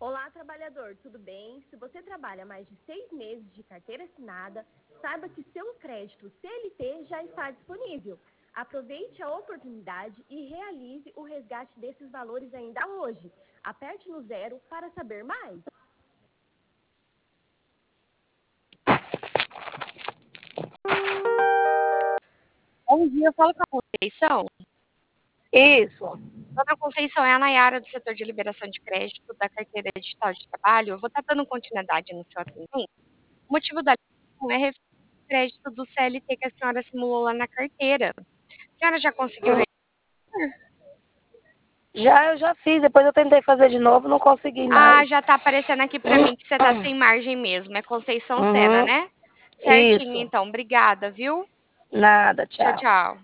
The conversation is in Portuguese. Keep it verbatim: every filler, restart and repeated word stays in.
Olá, trabalhador, tudo bem? Se você trabalha mais de seis meses de carteira assinada, saiba que seu crédito C L T já está disponível. Aproveite a oportunidade e realize o resgate desses valores ainda hoje. Aperte no zero para saber mais. Bom dia, eu falo com a Conceição. Isso. Dona Conceição, é a Nayara do setor de liberação de crédito da carteira digital de trabalho. Eu vou estar dando continuidade no seu atendimento. O motivo da ligação é referente ao crédito do C L T que a senhora simulou lá na carteira. A senhora já conseguiu? Hum. Já, eu já fiz. Depois eu tentei fazer de novo, não consegui mais. Ah, já tá aparecendo aqui para mim que você tá sem margem mesmo. É Conceição Sena, Uhum. né? Certinho, Isso. então. Obrigada, viu? Nada, Tchau, tchau. tchau.